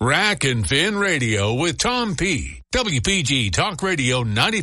Rack and Fin Radio with Tom P. WPG Talk Radio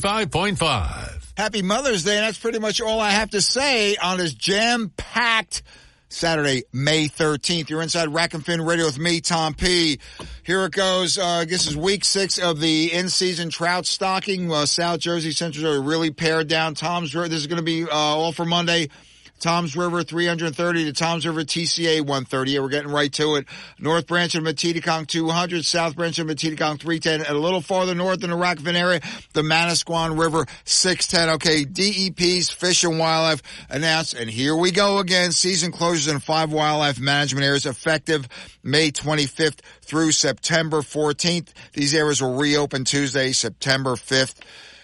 95.5. Happy Mother's Day, and that's pretty much all I have to say on this jam-packed Saturday, May 13th. You're inside Rack and Fin Radio with me, Tom P. Here it goes. This is week 6 of the in-season trout stocking. South Jersey, Central Jersey really pared down. This is going to be all for Monday. Toms River 330 to Toms River TCA 130. We're getting right to it. North Branch of Metedeconk 200, South Branch of Metedeconk 310, and a little farther north in the Rack and Fin area, the Manasquan River 610. Okay, DEP's Fish and Wildlife announced, and here we go again. Season closures in 5 wildlife management areas effective May 25th through September 14th. These areas will reopen Tuesday, September 5th.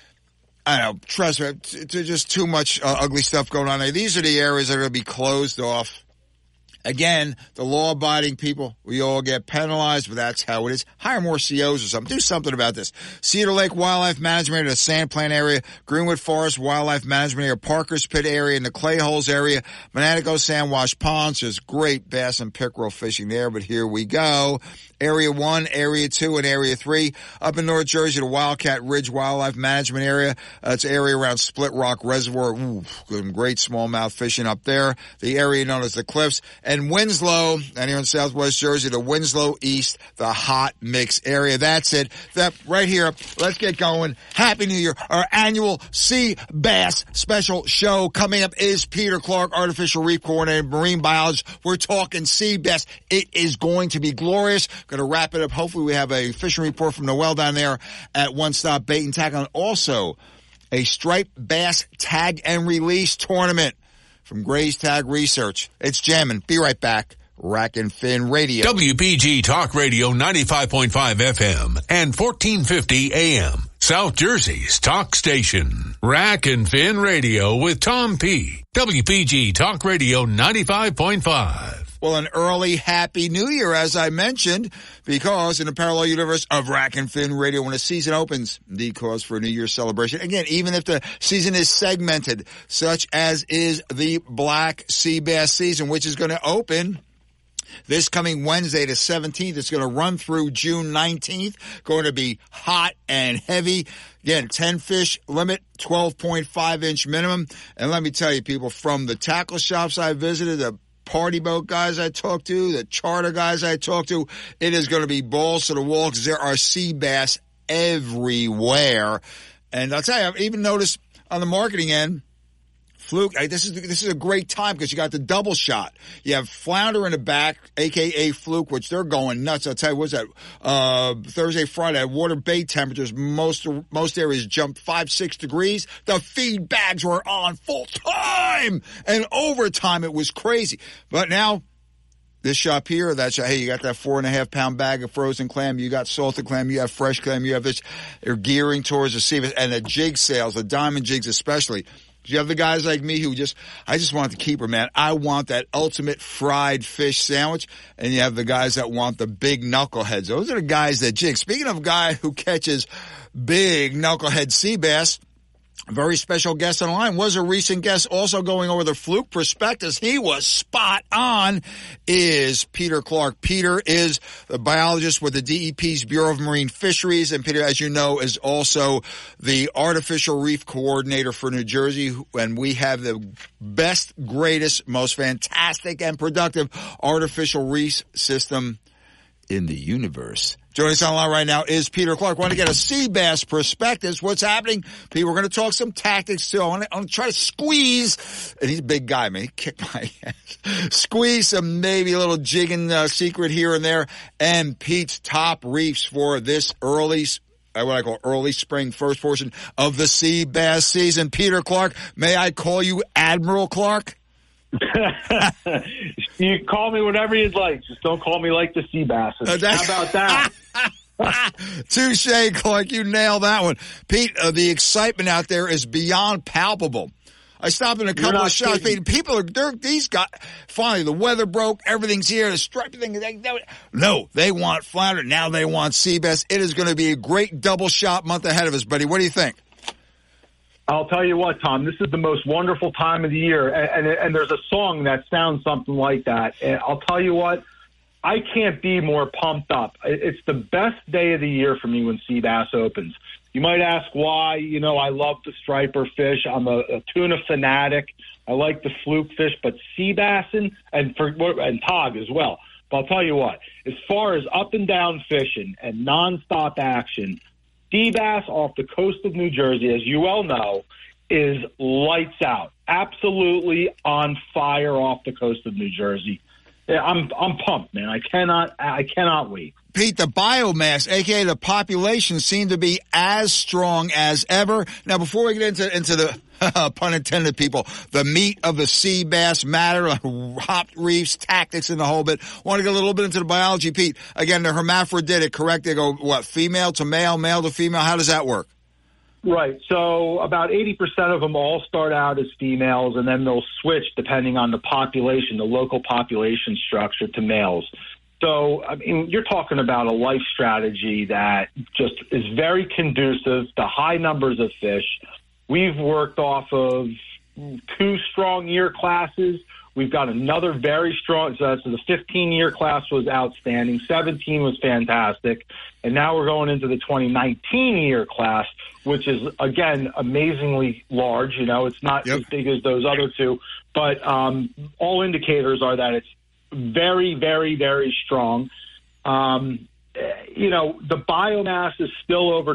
I know, trust me, there's just too much ugly stuff going on there. These are the areas that are going to be closed off. Again, the law-abiding people, we all get penalized, but that's how it is. Hire more COs or something. Do something about this. Cedar Lake Wildlife Management Area, the Sandplant area, Greenwood Forest Wildlife Management Area, Parker's Pit area, and the Clay Holes area, Monatico Sandwash Ponds. There's great bass and pickerel fishing there, but here we go. Area 1, Area 2, and Area 3. Up in North Jersey, the Wildcat Ridge Wildlife Management Area. It's an area around Split Rock Reservoir. Ooh, great smallmouth fishing up there. The area known as the Cliffs. And Winslow, and here in Southwest Jersey, the Winslow East, the Hot Mix area. That's it. That right here. Let's get going. Happy New Year. Our annual Sea Bass special show coming up is Peter Clark, Artificial Reef Coordinator, Marine Biologist. We're talking sea bass. It is going to be glorious. Going to wrap it up. Hopefully we have a fishing report from Noel down there at One Stop Bait and Tackle. And also a striped bass tag and release tournament from Gray's Tag Research. It's jamming. Be right back. Rack and Fin Radio. WPG Talk Radio 95.5 FM and 1450 AM. South Jersey's talk station. Rack and Fin Radio with Tom P. WPG Talk Radio 95.5. Well, an early Happy New Year, as I mentioned, because in the parallel universe of Rack and Fin Radio, when the season opens, the cause for a New Year's celebration. Again, even if the season is segmented, such as is the Black Sea Bass season, which is going to open this coming Wednesday, the 17th. It's going to run through June 19th. Going to be hot and heavy. Again, 10 fish limit, 12.5-inch minimum. And let me tell you, people, from the tackle shops I visited, the party boat guys I talked to, the charter guys I talked to, it is going to be balls to the wall because there are sea bass everywhere. And I'll tell you, I've even noticed on the marketing end, Fluke, this is a great time because you got the double shot. You have flounder in the back, a.k.a. Fluke, which they're going nuts. I'll tell you, what's that? Thursday, Friday, water bait temperatures, most areas jumped 5-6 degrees. The feed bags were on full time and overtime. It was crazy. But now, this shop here, that shop, hey, you got that 4.5-pound bag of frozen clam, you got salted clam, you have fresh clam, you have this. They're gearing towards the sea, and the jig sales, the diamond jigs especially. You have the guys like me who I just want the keeper, man. I want that ultimate fried fish sandwich. And you have the guys that want the big knuckleheads. Those are the guys that jig. Speaking of a guy who catches big knucklehead sea bass, a very special guest on the line was a recent guest also going over the Fluke prospectus. He was spot on, is Peter Clark. Peter is the biologist with the DEP's Bureau of Marine Fisheries. And Peter, as you know, is also the Artificial Reef Coordinator for New Jersey. And we have the best, greatest, most fantastic and productive artificial reef system in the universe. Joining us on the line right now is Peter Clark. Want to get a sea bass perspective. What's happening? Pete, we're going to talk some tactics too. I want to try to squeeze, and he's a big guy, man. He kicked my ass. Squeeze some maybe a little jigging secret here and there. And Pete's top reefs for this early, what I call early spring, first portion of the sea bass season. Peter Clark, may I call you Admiral Clark? You call me whatever you'd like. Just don't call me like the sea basses. How about that? Touche, Clark. You nailed that one. Pete, the excitement out there is beyond palpable. I stopped in a couple of shops. People these guys, finally, the weather broke. Everything's here. The striped thing. No, they want flounder. Now they want sea bass. It is going to be a great double shot month ahead of us, buddy. What do you think? I'll tell you what, Tom, this is the most wonderful time of the year. And there's a song that sounds something like that. And I'll tell you what, I can't be more pumped up. It's the best day of the year for me when sea bass opens. You might ask why. You know, I love the striper fish. I'm a tuna fanatic. I like the fluke fish, but sea bass and tog as well. But I'll tell you what, as far as up and down fishing and nonstop action, sea bass off the coast of New Jersey, as you well know, is lights out. Absolutely on fire off the coast of New Jersey. Yeah, I'm pumped, man. I cannot wait. Pete, the biomass, a.k.a. the population, seem to be as strong as ever. Now, before we get into the, pun intended, people, the meat of the sea bass matter, hopped reefs, tactics, and the whole bit, I want to get a little bit into the biology, Pete. Again, the hermaphroditic, correct? They go, what, female to male, male to female? How does that work? Right. So about 80% of them all start out as females, and then they'll switch depending on the population, the local population structure, to males. So, I mean, you're talking about a life strategy that just is very conducive to high numbers of fish. We've worked off of 2 strong year classes. We've got another very strong, so the 15-year class was outstanding. 17 was fantastic. And now we're going into the 2019 year class, which is, again, amazingly large. You know, it's not as big as those other 2, but all indicators are that it's very, very, very strong. You know, the biomass is still over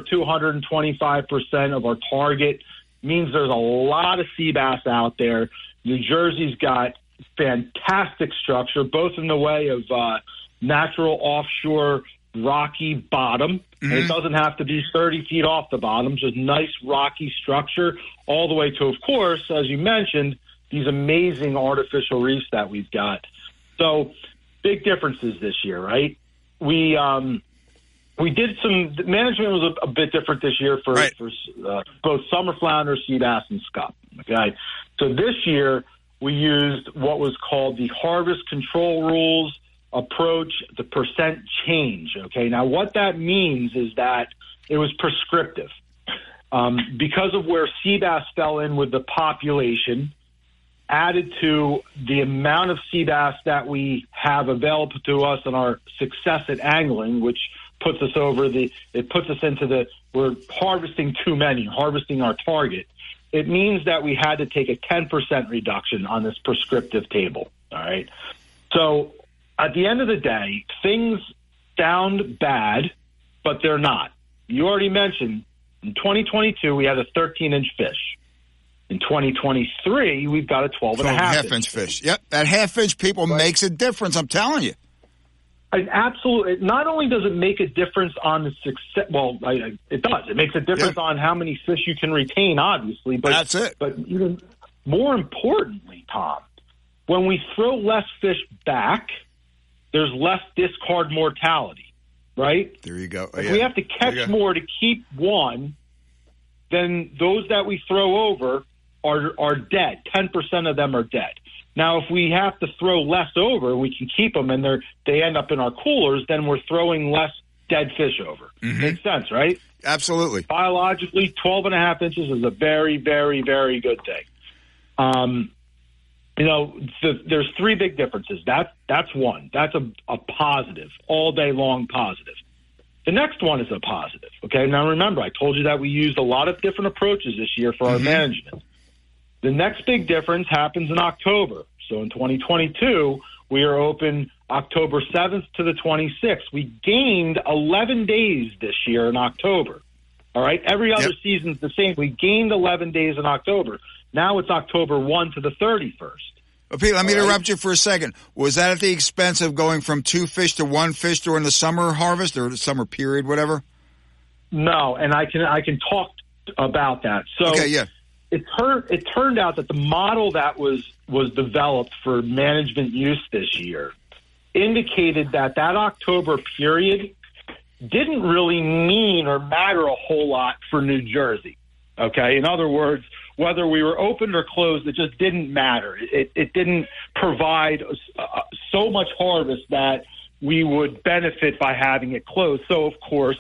225% of our target. Means there's a lot of sea bass out there. New Jersey's got fantastic structure, both in the way of natural offshore rocky bottom. And it doesn't have to be 30 feet off the bottom, just nice rocky structure, all the way to, of course, as you mentioned, these amazing artificial reefs that we've got. So big differences this year, right? We did some management was a bit different this year for both summer flounder, sea bass, and scup. Okay, so this year we used what was called the harvest control rules approach, the percent change. Okay, now what that means is that it was prescriptive because of where sea bass fell in with the population, added to the amount of sea bass that we have available to us and our success at angling, which puts us into we're harvesting too many, harvesting our target. It means that we had to take a 10% reduction on this prescriptive table. All right. So at the end of the day, things sound bad, but they're not. You already mentioned in 2022, we had a 13-inch fish. In 2023, we've got a 12.5-inch fish. Yep. That half-inch, people, makes a difference. I'm telling you. Absolutely. Not only does it make a difference on the success, well, it does. It makes a difference on how many fish you can retain, obviously. But that's it. But even more importantly, Tom, when we throw less fish back, there's less discard mortality, right? There you go. If we have to catch more to keep one, then those that we throw over are dead. 10% of them are dead. Now, if we have to throw less over, we can keep them, and they end up in our coolers, then we're throwing less dead fish over. Makes sense, right? Absolutely. Biologically, 12.5 inches is a very, very, very good thing. You know, there's 3 big differences. That's one. That's a positive, all day long positive. The next one is a positive, okay? Now, remember, I told you that we used a lot of different approaches this year for our management. The next big difference happens in October. So in 2022, we are open October 7th to the 26th. We gained 11 days this year in October. All right? Every other season's the same. We gained 11 days in October. Now it's October 1 to the 31st. Well, Pete, let me interrupt you for a second. Was that at the expense of going from 2 fish to 1 fish during the summer harvest or the summer period, whatever? No, and I can talk about that. So okay, yeah. It turned out that the model that was developed for management use this year indicated that October period didn't really mean or matter a whole lot for New Jersey. Okay, in other words, whether we were open or closed, it just didn't matter. It didn't provide so much harvest that we would benefit by having it closed. So, of course,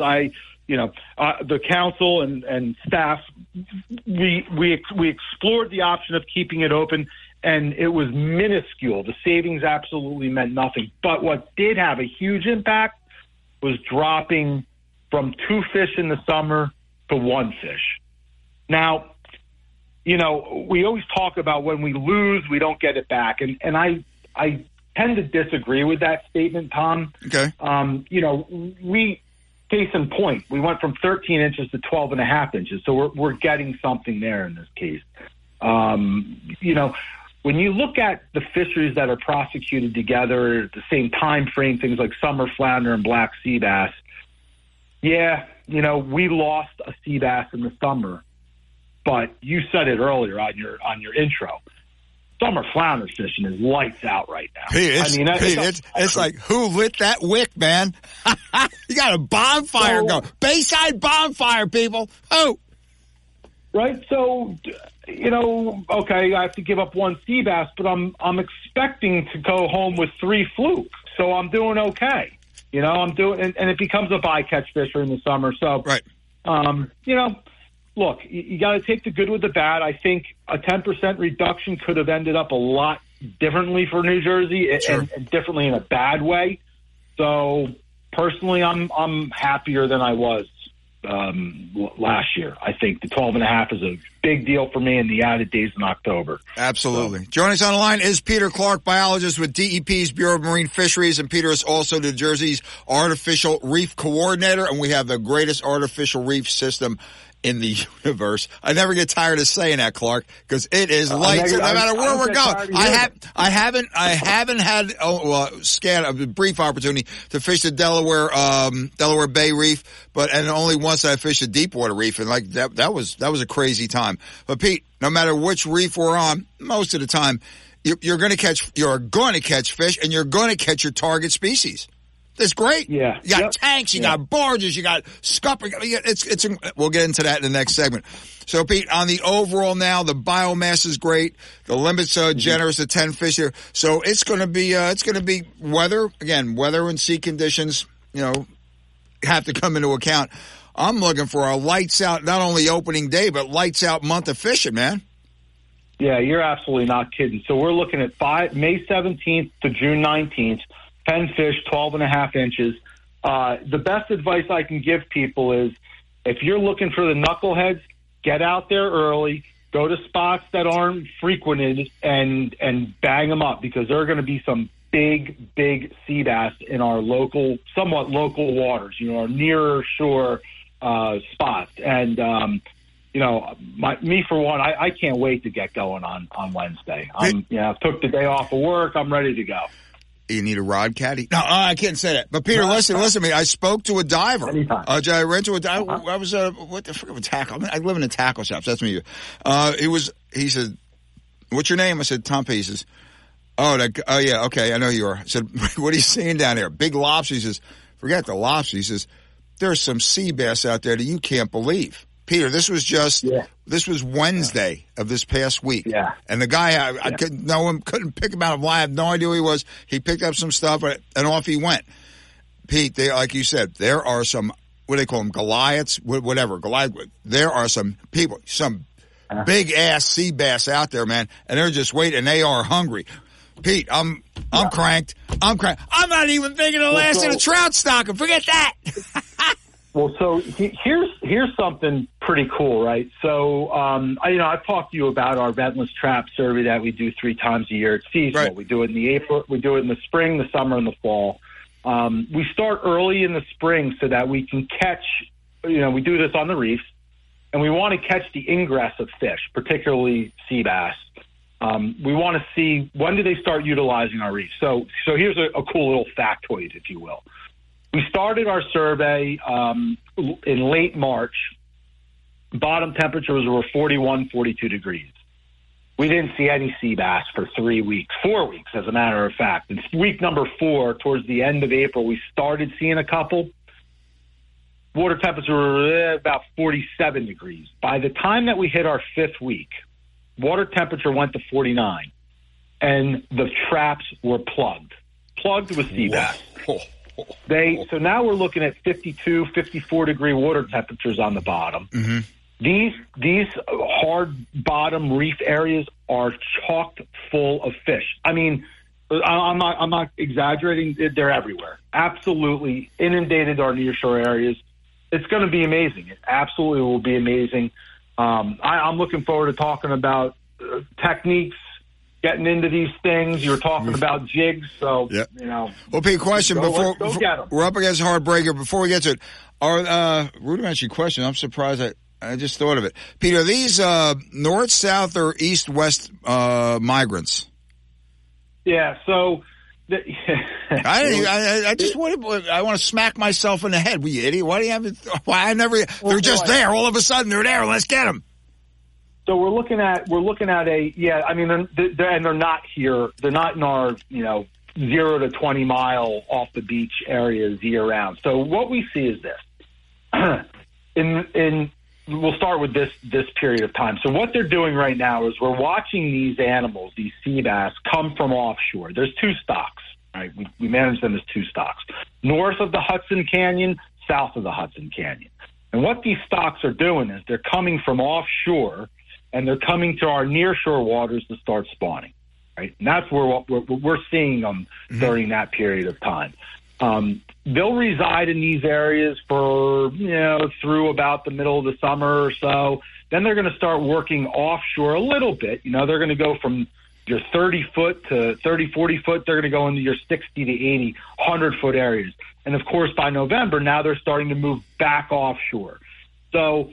the council and staff, we explored the option of keeping it open, and it was minuscule. The savings absolutely meant nothing. But what did have a huge impact was dropping from 2 fish in the summer to 1 fish. Now, you know, we always talk about when we lose, we don't get it back. And I tend to disagree with that statement, Tom. Okay. You know, case in point, we went from 13 inches to 12.5 inches. So we're getting something there in this case. You know, when you look at the fisheries that are prosecuted together at the same time frame, things like summer flounder and black sea bass, yeah, you know, we lost a sea bass in the summer. But you said it earlier on your intro. Summer flounder fishing is lights out right now. Pete, it's like, who lit that wick, man? You got a bonfire going. Bayside bonfire, people. Oh. Right. So, you know, okay, I have to give up 1 sea bass, but I'm expecting to go home with 3 flukes. So I'm doing okay. You know, I'm doing, and it becomes a bycatch fisher in the summer. So, right. You know, look, you got to take the good with the bad. I think a 10% reduction could have ended up a lot differently for New Jersey, Sure. and differently in a bad way. So personally, I'm happier than I was last year. I think the 12.5 is a big deal for me in the added days in October. Absolutely. So. Joining us on the line is Peter Clark, biologist with DEP's Bureau of Marine Fisheries, and Peter is also New Jersey's artificial reef coordinator, and we have the greatest artificial reef system in the universe. I never get tired of saying that, Clark, because it is lights no matter where we're going. I haven't had a brief opportunity to fish the Delaware Bay Reef, and only once I fished a Deepwater Reef, and like that was a crazy time. But Pete, no matter which reef we're on, most of the time you're going to catch fish, and you're going to catch your target species. That's great. Yeah. You got tanks, you got barges, you got scupper. We'll get into that in the next segment. So, Pete, on the overall now, the biomass is great. The limit's generous to 10 fish here. So it's going to be weather and sea conditions, you know, have to come into account. I'm looking for a lights out, not only opening day, but lights out month of fishing, man. Yeah, you're absolutely not kidding. So we're looking at May 17th to June 19th. 10 fish, 12.5 inches. The best advice I can give people is if you're looking for the knuckleheads, get out there early, go to spots that aren't frequented, and bang them up, because there are going to be some big sea bass in our somewhat local waters, you know, our nearer shore spots. And, you know, me for one, I can't wait to get going on Wednesday. I took the day off of work. I'm ready to go. You need a rod caddy? No, I can't say that. But Peter, listen to me. I spoke to a diver. I ran to a diver. I was what the frick of a tackle? I live in a tackle shop. So that's me. He said, "What's your name?" I said, "Tom P." He says, "Oh yeah, okay, I know who you are." I said, "What are you seeing down there? Big lobster?" He says, "Forget the lobster." He says, "There's some sea bass out there that you can't believe." Peter, this was Wednesday of this past week. Yeah. And the guy, I couldn't know him, couldn't pick him out. I have no idea who he was. He picked up some stuff, and off he went. Pete, like you said, there are some, what do they call them, Goliaths? Whatever, Goliath. There are some people, some big-ass sea bass out there, man, and they're just waiting, and they are hungry. Pete, I'm cranked. I'm not even thinking of last in a trout stock, and forget that. Well, so here's something pretty cool, right? So, I've talked to you about our ventless trap survey that we do 3 times a year. It's seasonal. Right. We do it in April, we do it in the spring, the summer, and the fall. We start early in the spring so that we can catch, we do this on the reefs, and we want to catch the ingress of fish, particularly sea bass. We want to see, when do they start utilizing our reefs? So here's a cool little factoid, if you will. We started our survey in late March. Bottom temperatures were 41, 42 degrees. We didn't see any sea bass for 4 weeks, as a matter of fact. In week number 4, towards the end of April, we started seeing a couple. Water temperature were about 47 degrees. By the time that we hit our 5th week, water temperature went to 49, and the traps were plugged with sea bass. So now we're looking at 52, 54 degree water temperatures on the bottom. Mm-hmm. These hard bottom reef areas are chocked full of fish. I mean, I'm not exaggerating. They're everywhere. Absolutely inundated our nearshore areas. It's going to be amazing. It absolutely will be amazing. I'm looking forward to talking about techniques, getting into these things. You were talking about jigs, so, yep. You know. Well, Pete, question before get 'em. We're up against a hard breaker. Before we get to it, our rudimentary question, I'm surprised I just thought of it. Pete, are these north, south, or east, west migrants? Yeah, so... I just want to smack myself in the head. You idiot. Why do you have it? Why I never, they're just there. All of a sudden they're there. Let's get them. So we're looking at I mean, they're not here. They're not in our, 0 to 20 mile off the beach areas year round. So what we see is this. We'll start with this period of time. So what they're doing right now is we're watching these animals, these sea bass, come from offshore. There's two stocks, right? We manage them as two stocks. North of the Hudson Canyon, south of the Hudson Canyon. And what these stocks are doing is they're coming from offshore, and they're coming to our nearshore waters to start spawning, right? And that's where we're seeing them during that period of time. They'll reside in these areas for, through about the middle of the summer or so. Then they're going to start working offshore a little bit. They're going to go from your 30-foot to 30, 40-foot. They're going to go into your 60 to 80, 100-foot areas. And, of course, by November, now they're starting to move back offshore. So,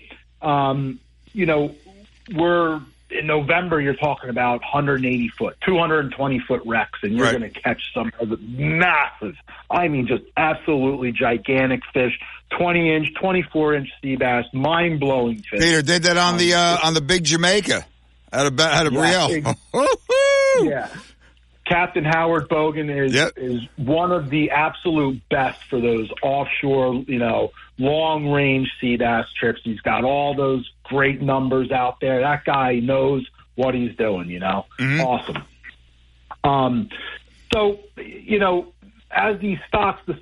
we're in November, you're talking about 180-foot, 220-foot wrecks, and you're going to catch some of the massive, just absolutely gigantic fish, 20-inch, 24-inch sea bass, mind-blowing fish. Peter did that on the Big Jamaica out of Brielle. Yeah. Captain Howard Bogan is one of the absolute best for those offshore, long-range sea bass trips. He's got all those great numbers out there. That guy knows what he's doing, Awesome. So, as these stocks, the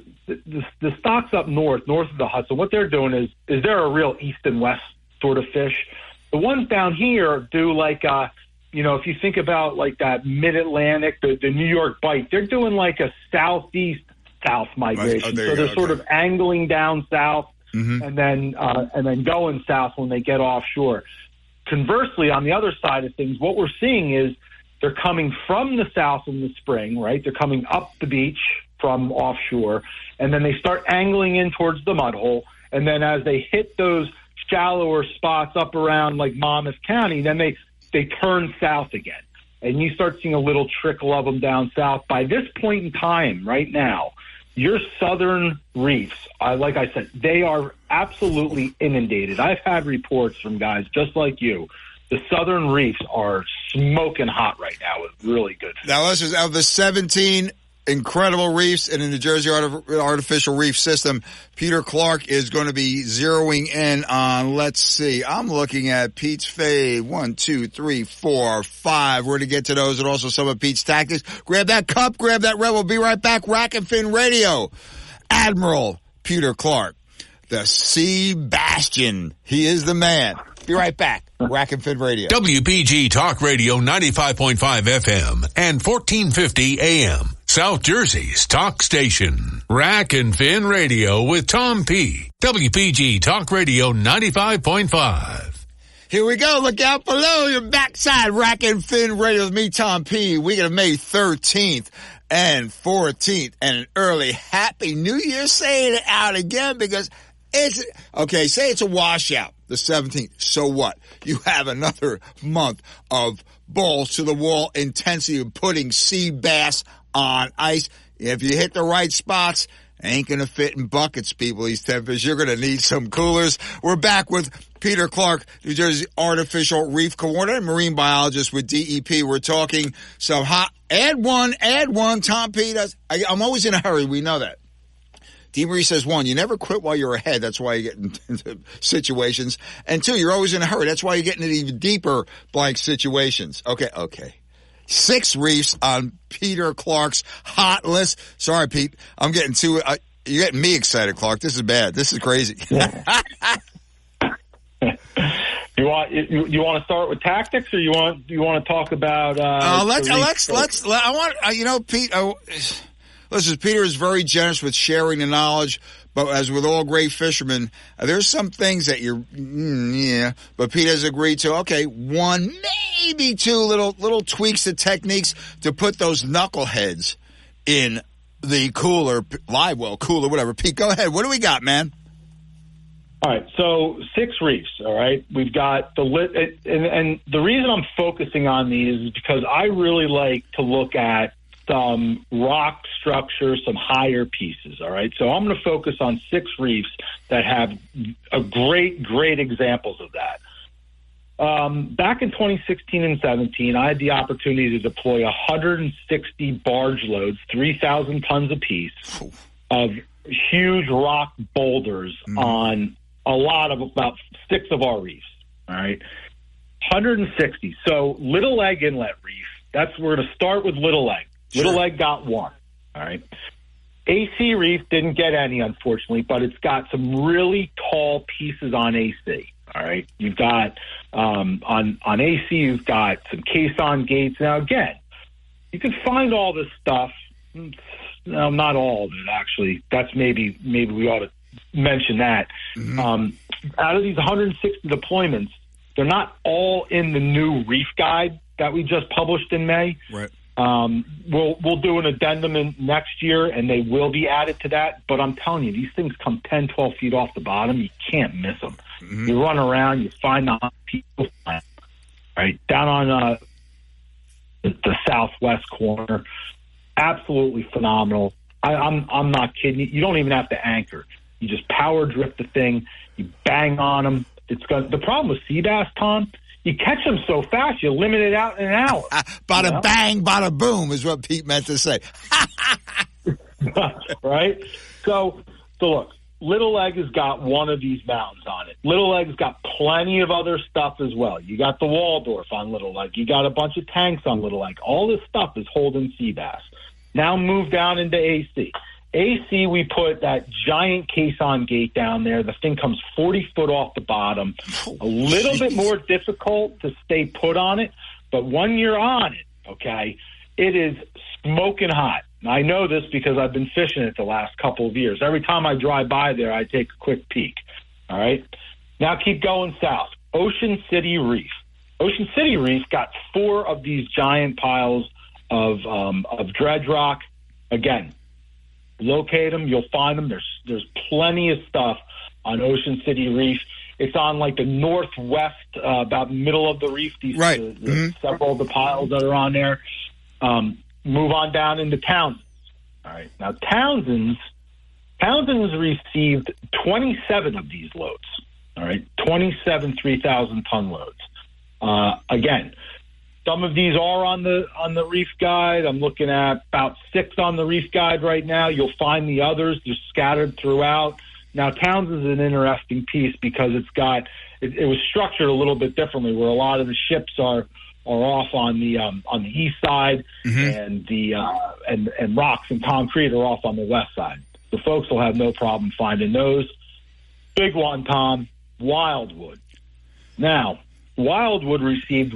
stocks up north of the Hudson, what they're doing is they're a real east and west sort of fish. The ones down here do like if you think about like that mid-Atlantic, the New York Bight, they're doing like a southeast-south migration. So they're sort of angling down south and then going south when they get offshore. Conversely, on the other side of things, what we're seeing is they're coming from the south in the spring, right? They're coming up the beach from offshore, and then they start angling in towards the mud hole. And then as they hit those shallower spots up around like Monmouth County, then they turn south again. And you start seeing a little trickle of them down south. By this point in time, right now, your southern reefs, like I said, they are absolutely inundated. I've had reports from guys just like you. The southern reefs are smoking hot right now with really good fish. Now, listen, of the 17 incredible reefs in the New Jersey Artificial Reef System, Peter Clark is going to be zeroing in on, let's see, I'm looking at Pete's fade, 1, 2, 3, 4, 5. We're going to get to those and also some of Pete's tactics. Grab that cup, grab that red. We'll be right back. Rack and Fin Radio. Admiral Peter Clark, the Sea Bastion. He is the man. Be right back. Rack and Fin Radio. WPG Talk Radio 95.5 FM and 1450 AM. South Jersey's talk station. Rack and Fin Radio with Tom P. WPG Talk Radio 95.5. Here we go. Look out below your backside. Rack and Fin Radio with me, Tom P. Week of May 13th and 14th. And an early Happy New Year. Saying it out again because it's, okay, say it's a washout, the 17th. So what? You have another month of balls to the wall intensity of putting sea bass on ice. If you hit the right spots, ain't gonna fit in buckets, people, these temperatures. You're gonna need some coolers. We're back with Peter Clark, New Jersey Artificial Reef Coordinator, marine biologist with DEP. We're talking some hot, add one, Tom P. I'm always in a hurry, we know that. D. Marie says, 1, you never quit while you're ahead. That's why you get into situations. And 2, you're always in a hurry. That's why you get into even deeper blank situations. Okay. 6 reefs on Peter Clark's hot list. Sorry, Pete. I'm getting you're getting me excited, Clark. This is bad. This is crazy. Yeah. You want to start with tactics, or you want to talk about? Pete. Listen, Peter is very generous with sharing the knowledge, but as with all great fishermen, there's some things that but Pete has agreed to. Okay, one, maybe two little tweaks to techniques to put those knuckleheads in the cooler, live well cooler, whatever. Pete, go ahead. What do we got, man? All right, so 6 reefs, all right? We've got and the reason I'm focusing on these is because I really like to look at some rock structure, some higher pieces, all right? So I'm going to focus on 6 reefs that have great examples of that. Back in 2016 and 17, I had the opportunity to deploy 160 barge loads, 3,000 tons apiece, of huge rock boulders on about 6 of our reefs, all right? 160. So Little Leg Inlet Reef, we're going to start with Little Leg. Sure. Little Leg got 1, all right? AC Reef didn't get any, unfortunately, but it's got some really tall pieces on AC, all right? You've got, on AC, you've got some caisson gates. Now, again, you can find all this stuff. No, not all of it, actually. That's maybe we ought to mention that. Out of these 160 deployments, they're not all in the new reef guide that we just published in May. Right. We'll do an addendum in next year, and they will be added to that. But I'm telling you, these things come 10, 12 feet off the bottom. You can't miss them. You run around, you find the people, right down on the southwest corner. Absolutely phenomenal. I'm not kidding you. You don't even have to anchor. You just power drift the thing. You bang on them. The problem with sea bass, Tom, you catch them so fast, you limit it out in an hour. Bada bang, bada boom is what Pete meant to say. Right? So look, Little Leg has got one of these mountains on it. Little Leg's got plenty of other stuff as well. You got the Waldorf on Little Leg. You got a bunch of tanks on Little Leg. All this stuff is holding sea bass. Now move down into AC. AC, we put that giant caisson gate down there. The thing comes 40 foot off the bottom. A little bit more difficult to stay put on it, but when you're on it, okay, it is smoking hot. And I know this because I've been fishing it the last couple of years. Every time I drive by there, I take a quick peek. All right? Now keep going south. Ocean City Reef. Ocean City Reef got 4 of these giant piles of dredge rock. Again, locate them, you'll find them. There's plenty of stuff on Ocean City Reef. It's on like the northwest, about middle of the reef. These right. Several of the piles that are on there. Move on down into Townsend's. All right, now Townsend's received 27 of these loads. All right, 27 3,000 ton loads. Again, some of these are on the reef guide. I'm looking at about 6 on the reef guide right now. You'll find the others. They're scattered throughout. Now, Townsend's an interesting piece because it was structured a little bit differently, where a lot of the ships are off on the east side, and and rocks and concrete are off on the west side. The folks will have no problem finding those. Big one, Tom, Wildwood. Now, Wildwood received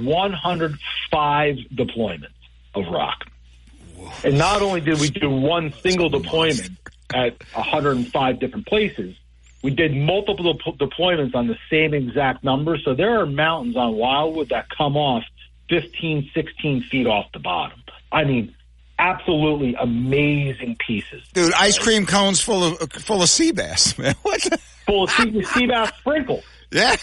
105 deployments of rock. And not only did we do one single deployment at 105 different places, we did multiple deployments on the same exact number. So there are mountains on Wildwood that come off 15, 16 feet off the bottom. I mean, absolutely amazing pieces. Dude, ice cream cones full of sea bass, man. What? Full of sea bass sprinkles. Yeah.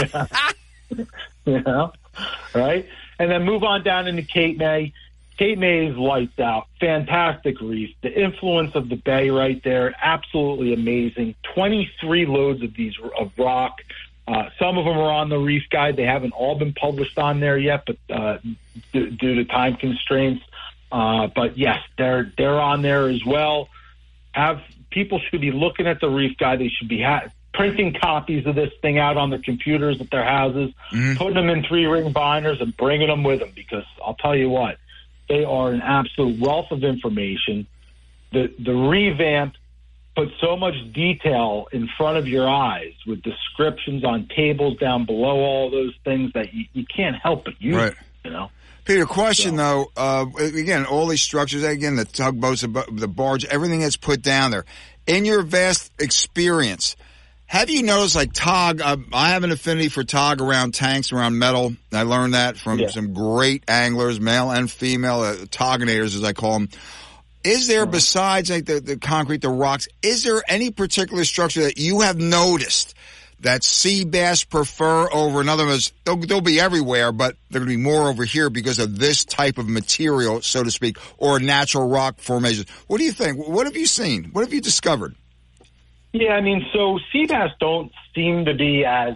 You know, right? And then move on down into Cape May. Cape May is lights out. Fantastic reef. The influence of the bay right there, absolutely amazing. 23 loads of rock. Some of them are on the reef guide. They haven't all been published on there yet, but due to time constraints. But yes, they're on there as well. People should be looking at the reef guide. They should be printing copies of this thing out on their computers at their houses, putting them in 3-ring binders and bringing them with them, because I'll tell you what, they are an absolute wealth of information. The revamped put so much detail in front of your eyes with descriptions on tables down below all those things that you can't help but use, right. You know? Peter, question though, again, all these structures, again, the tugboats, the barge, everything that's put down there. In your vast experience, have you noticed, like TOG, I have an affinity for TOG around tanks, around metal. I learned that from some great anglers, male and female, toginators as I call them. Is there, besides like the concrete, the rocks, is there any particular structure that you have noticed that sea bass prefer over another? They'll be everywhere, but they're going to be more over here because of this type of material, so to speak, or natural rock formations. What do you think? What have you seen? What have you discovered? Yeah, I mean, so sea bass don't seem to be as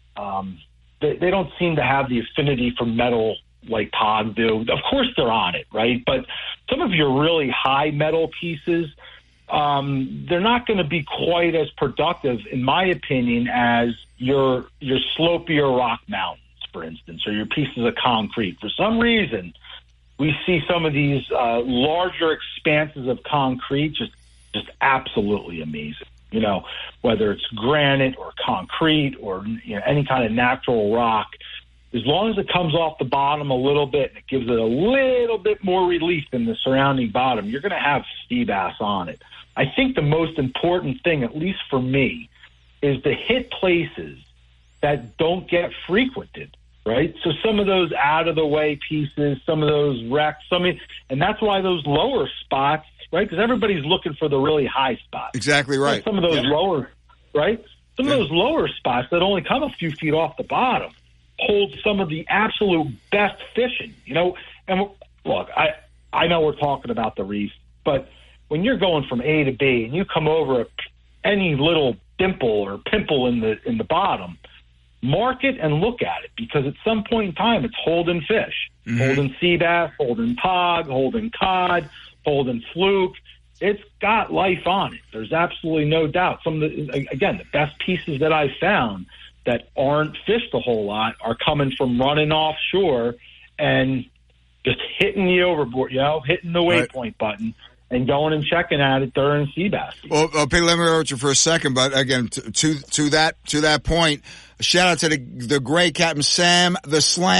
they don't seem to have the affinity for metal like TOG do. Of course they're on it, right? But some of your really high metal pieces, they're not going to be quite as productive, in my opinion, as your slopier rock mountains, for instance, or your pieces of concrete. For some reason, we see some of these larger expanses of concrete just absolutely amazing. You know, whether it's granite or concrete or any kind of natural rock, as long as it comes off the bottom a little bit and it gives it a little bit more relief than the surrounding bottom, you're going to have sea bass on it. I think the most important thing, at least for me, is to hit places that don't get frequented, right? So some of those out-of-the-way pieces, some of those wrecks, and that's why those lower spots, right? Because everybody's looking for the really high spots. Exactly right. So some of those lower, right? Some of those lower spots that only come a few feet off the bottom hold some of the absolute best fishing, you know? And look, I know we're talking about the reef, but when you're going from A to B and you come over any little dimple or pimple in the bottom, mark it and look at it, because at some point in time it's holding fish, holding sea bass, holding TOG, holding cod, holding fluke. It's got life on it. There's absolutely no doubt. Some of the best pieces that I've found that aren't fished a whole lot are coming from running offshore and just hitting the overboard, hitting the waypoint button and going and checking at it during sea bass. Well, Peter, let me interrupt you for a second, but again, to that point, a shout out to the great Captain Sammy the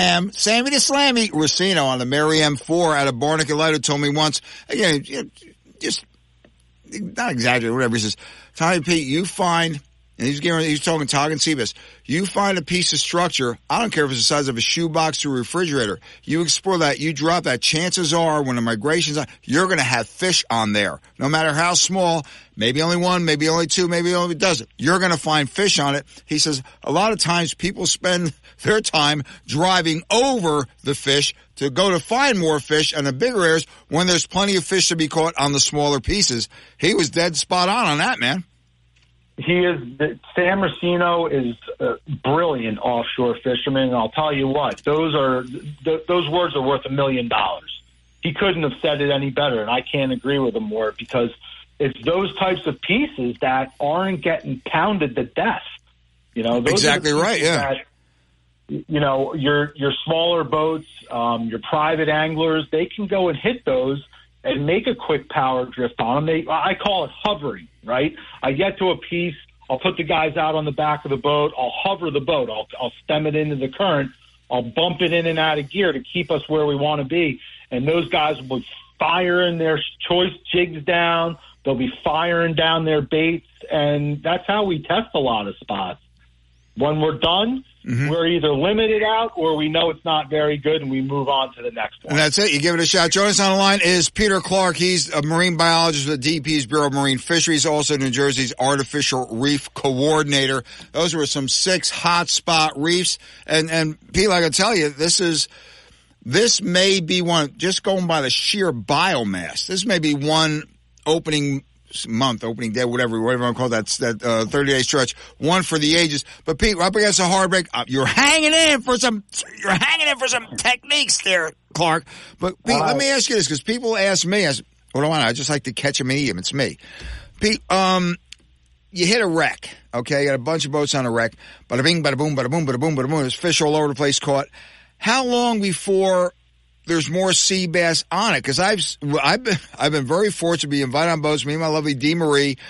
Slammy Racino on the Mary M4 out of Barnacle Light, who told me once, again, just not exaggerating, whatever he says, Tommy Pete, you find, and he's talking TOG and sea bass, you find a piece of structure, I don't care if it's the size of a shoebox or a refrigerator, you explore that, you drop that, chances are when the migration's on, you're going to have fish on there. No matter how small, maybe only one, maybe only two, maybe only a dozen, you're going to find fish on it. He says a lot of times people spend their time driving over the fish to go to find more fish on the bigger areas when there's plenty of fish to be caught on the smaller pieces. He was dead spot on that, man. He is. Sam Racino is a brilliant offshore fisherman, and I'll tell you what, those words are worth $1 million. He couldn't have said it any better, and I can't agree with him more, because it's those types of pieces that aren't getting pounded to death. Those exactly right. Yeah. That, your smaller boats, your private anglers, they can go and hit those and make a quick power drift on them. I call it hovering, right? I get to a piece, I'll put the guys out on the back of the boat, I'll hover the boat, I'll stem it into the current, I'll bump it in and out of gear to keep us where we want to be, and those guys will be firing their choice jigs down, they'll be firing down their baits, and that's how we test a lot of spots. When we're done, we're either limited out or we know it's not very good and we move on to the next one. And that's it. You give it a shot. Joining us on the line is Peter Clark. He's a marine biologist with DP's Bureau of Marine Fisheries, also New Jersey's Artificial Reef Coordinator. Those were some 6 hotspot reefs. And Pete, I can tell you, this may be one, just going by the sheer biomass, this may be one opening day, whatever you want to call that 30-day stretch, one for the ages. But Pete, we're up against a hard break. You're hanging in for some techniques there, Clark. But Pete, let me ask you this, because people ask me, what do I want? I just like to catch them and eat them. It's me. Pete, you hit a wreck, okay? You got a bunch of boats on a wreck. Bada bing, bada boom, bada boom, bada boom, bada boom. There's fish all over the place caught. How long before there's more sea bass on it? Because I've been very fortunate to be invited on boats. Me and my lovely Dee Marie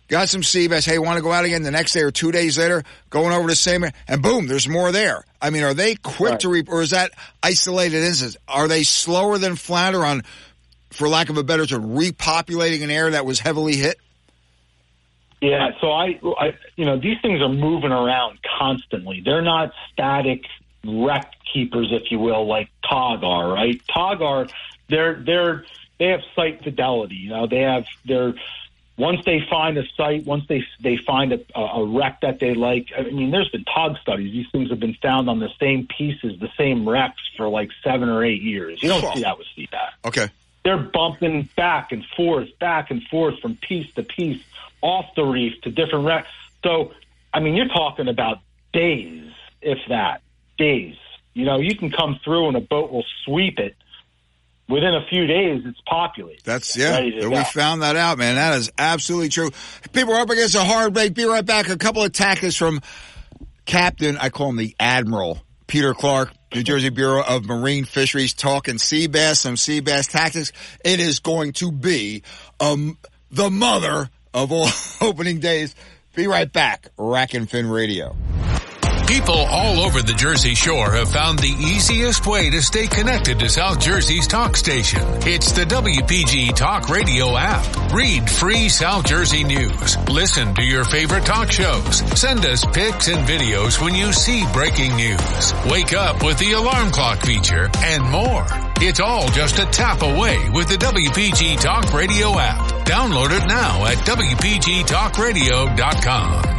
got some sea bass. Hey, want to go out again the next day or 2 days later, going over the same, and boom, there's more there. I mean, are they quick to reap, or is that isolated instance? Are they slower than flounder on, for lack of a better term, repopulating an area that was heavily hit? Yeah, so I these things are moving around constantly. They're not static wreck keepers, if you will, like tog are, right? Tog are, they have site fidelity. Once they find a site, once they find a wreck that they like. I mean, there's been tog studies. These things have been found on the same pieces, the same wrecks for like 7 or 8 years. You don't see that with sea bass. Okay. They're bumping back and forth from piece to piece, off the reef to different wrecks. So, I mean, you're talking about days, if that, days. You can come through and a boat will sweep it. Within a few days, it's populated. We found that out, man. That is absolutely true. People are up against a hard break. Be right back. A couple of tactics from Captain, I call him the Admiral, Peter Clark, New Jersey Bureau of Marine Fisheries, talking sea bass, some sea bass tactics. It is going to be the mother of all opening days. Be right back. Rack and Fin Radio. People all over the Jersey Shore have found the easiest way to stay connected to South Jersey's talk station. It's the WPG Talk Radio app. Read free South Jersey news. Listen to your favorite talk shows. Send us pics and videos when you see breaking news. Wake up with the alarm clock feature and more. It's all just a tap away with the WPG Talk Radio app. Download it now at WPGTalkRadio.com.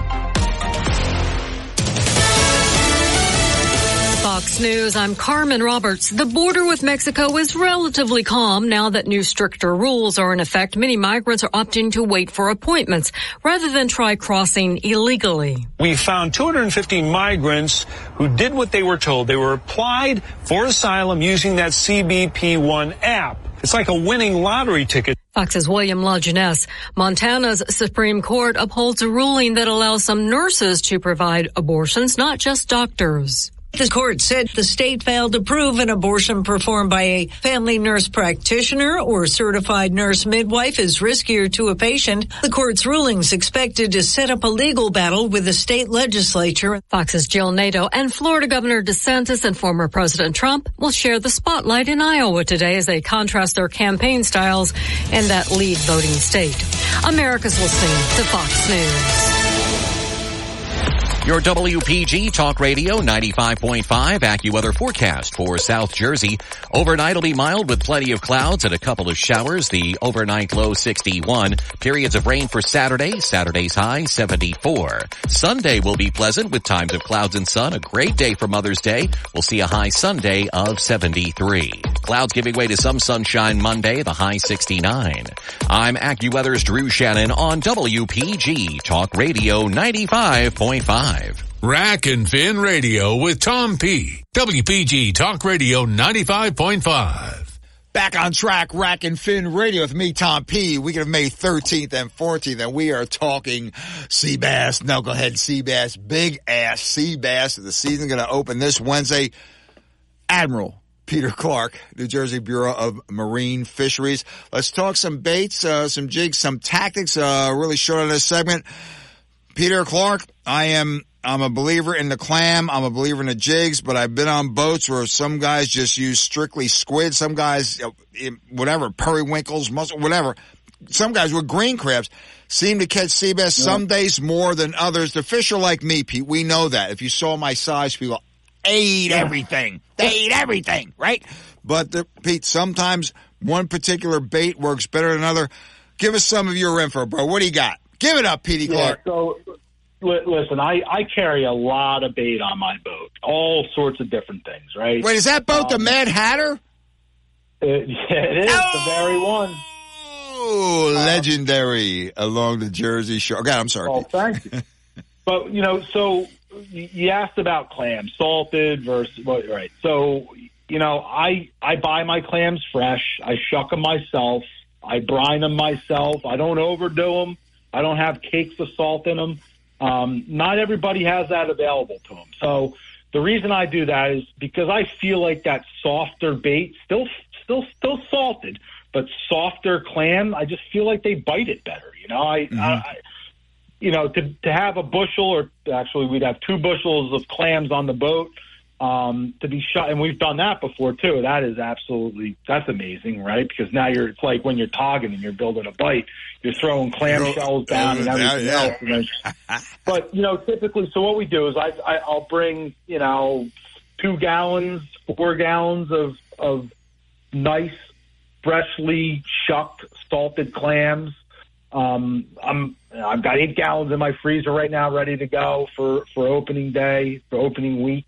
Fox News, I'm Carmen Roberts. The border with Mexico is relatively calm now that new stricter rules are in effect. Many migrants are opting to wait for appointments rather than try crossing illegally. We found 250 migrants who did what they were told. They were applied for asylum using that CBP-1 app. It's like a winning lottery ticket. Fox's William LaJeunesse. Montana's Supreme Court upholds a ruling that allows some nurses to provide abortions, not just doctors. The court said the state failed to prove an abortion performed by a family nurse practitioner or certified nurse midwife is riskier to a patient. The court's rulings expected to set up a legal battle with the state legislature. Fox's Jill Nato and Florida Governor DeSantis and former President Trump will share the spotlight in Iowa today as they contrast their campaign styles in that lead voting state. America's listening to Fox News. Your WPG Talk Radio 95.5 AccuWeather forecast for South Jersey. Overnight will be mild with plenty of clouds and a couple of showers. The overnight low 61. Periods of rain for Saturday. Saturday's high 74. Sunday will be pleasant with times of clouds and sun. A great day for Mother's Day. We'll see a high Sunday of 73. Clouds giving way to some sunshine Monday, the high 69. I'm AccuWeather's Drew Shannon on WPG Talk Radio 95.5. Rack and Fin Radio with Tom P. WPG Talk Radio 95.5. Back on track, Rack and Fin Radio with me, Tom P. Weekend of May 13th and 14th, and we are talking sea bass, knucklehead sea bass, big ass sea bass. The season's going to open this Wednesday. Admiral Peter Clark, New Jersey Bureau of Marine Fisheries. Let's talk some baits, some jigs, some tactics, really short on this segment. Peter Clark, I'm a believer in the clam. I'm a believer in the jigs, but I've been on boats where some guys just use strictly squid. Some guys, whatever, periwinkles, mussel, whatever. Some guys with green crabs seem to catch sea bass some days more than others. The fish are like me, Pete. We know that. If you saw my size, people ate everything. They ate everything, right? But, Pete, sometimes one particular bait works better than another. Give us some of your info, bro. What do you got? Give it up, Petey Clark. Yeah, so, listen, I carry a lot of bait on my boat, all sorts of different things, right? Wait, is that boat the Mad Hatter? It is, the very one. Oh, legendary along the Jersey Shore. God, I'm sorry. Oh, thank you. But, so you asked about clams, salted versus, right. So, I buy my clams fresh. I shuck them myself. I brine them myself. I don't overdo them. I don't have cakes of salt in them. Not everybody has that available to them. So the reason I do that is because I feel like that softer bait, still salted, but softer clam, I just feel like they bite it better. to have a bushel, or actually we'd have 2 bushels of clams on the boat, to be shot. And we've done that before too. That's amazing, right? Because now it's like when you're togging and you're building a bite, you're throwing clam shells down and everything else. And then, but, typically, so what we do is I'll bring, 2 gallons, 4 gallons of nice, freshly shucked, salted clams. I've got 8 gallons in my freezer right now, ready to go for opening day, for opening week.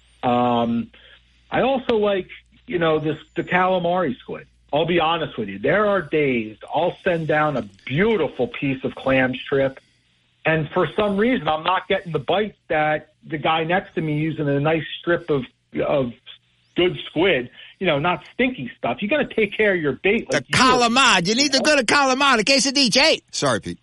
I also like, the calamari squid. I'll be honest with you. There are days I'll send down a beautiful piece of clam strip, and for some reason I'm not getting the bites that the guy next to me using a nice strip of good squid, not stinky stuff. You got to take care of your bait. Like the calamari. You need to go to calamari, the quesadilla. Sorry, Pete.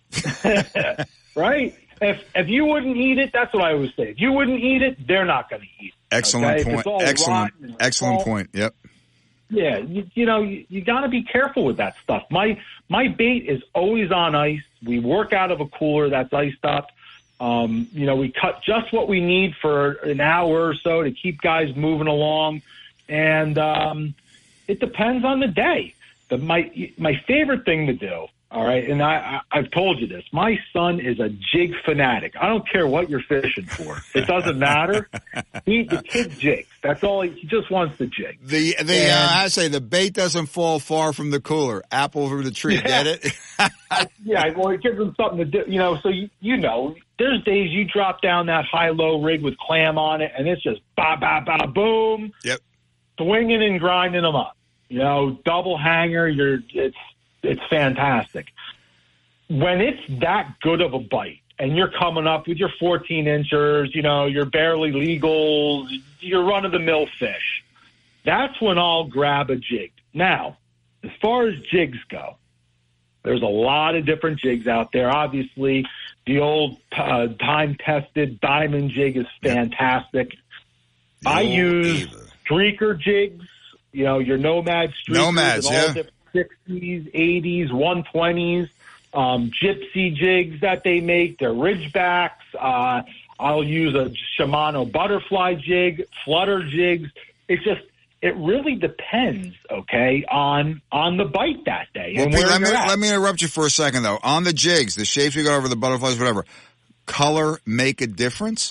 Right? If you wouldn't eat it, that's what I always say. If you wouldn't eat it, they're not going to eat it. Excellent point. Excellent point. Yep. Yeah, you got to be careful with that stuff. My bait is always on ice. We work out of a cooler that's iced up. We cut just what we need for an hour or so to keep guys moving along, and it depends on the day. My favorite thing to do. All right, and I've told you this. My son is a jig fanatic. I don't care what you're fishing for. It doesn't matter. The kid jigs. That's all. He just wants to jig. I say the bait doesn't fall far from the cooler. Apple from the tree. Yeah. Get it? Well, it gives them something to do. So there's days you drop down that high-low rig with clam on it, and it's just ba ba ba boom. Yep. Swinging and grinding them up. Double hanger. It's fantastic. When it's that good of a bite and you're coming up with your 14-inchers, your barely legals, your run-of-the-mill fish, that's when I'll grab a jig. Now, as far as jigs go, there's a lot of different jigs out there. Obviously, the old time-tested diamond jig is fantastic. I use streaker jigs, your Nomad streakers. Nomads, and all different 60s, 80s, 120s, gypsy jigs that they make. They're ridgebacks. I'll use a Shimano butterfly jig, flutter jigs. It really depends, okay, on the bite that day. Well, and Pete, let me interrupt you for a second, though. On the jigs, the shapes we got over, the butterflies, whatever, color make a difference?